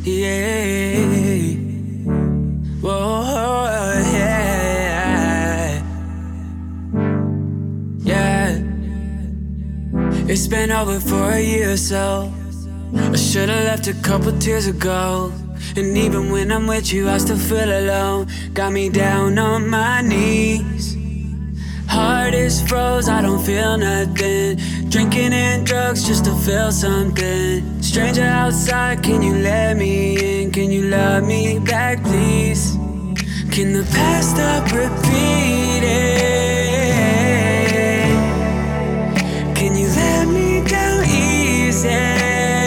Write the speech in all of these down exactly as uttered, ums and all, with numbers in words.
Yeah. Whoa, yeah. Yeah. It's been over for a year or so. I should've left a couple tears ago. And even when I'm with you, I still feel alone. Got me down on my knees. Heart is froze, I don't feel nothing. Drinking and drugs just to feel something. Stranger outside, can you let me in? Can you love me back, please? Can the past stop repeating? Can you let me down easy?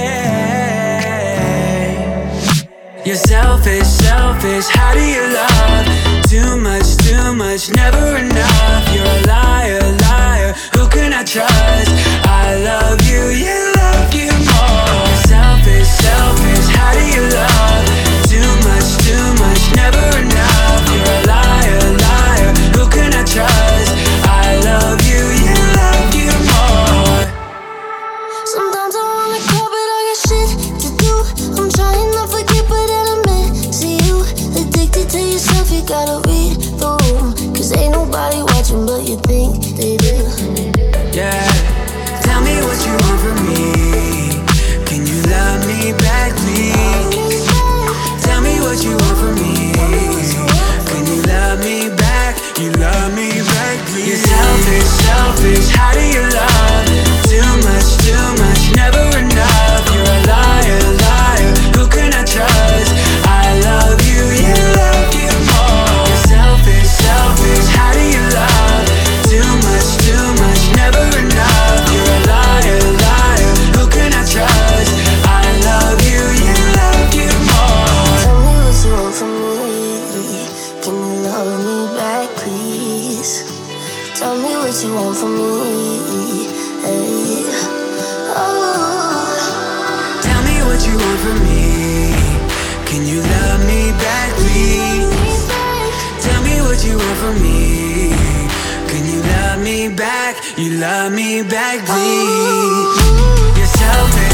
You're selfish, selfish, how do you love? Too much, too much, never enough. You're a liar, liar, who can I trust? I love you, you love you more. You're selfish, selfish, how do you love? Too much, too much, never enough. You're a liar, liar, who can I trust? I love you, you love you more. Sometimes I wanna call, but I got shit to do. I'm trying not forget, but then I miss you. Addicted to yourself, you gotta read the room. Cause ain't nobody watching, but you think they do. Yeah, tell me what you want from me. Can you love me back, please? Tell me what you want from me. Can you love me back? You love me back, please. You're selfish, selfish, how do you love? Too much, too much, never enough. You're a liar, liar, who can I trust? I love you, you love you more. You're selfish, selfish, how do you love? Too much, too much, never enough. You're a liar, liar, who can I trust? I love you, you love you more. Tell me what you want from me. Can you love me back, please? Tell me what you want from me. Hey. Oh. Tell me what you want from me. Can you love me back, please? Tell me what you want from me. Can you love me back? You love me back, please. You're selfish.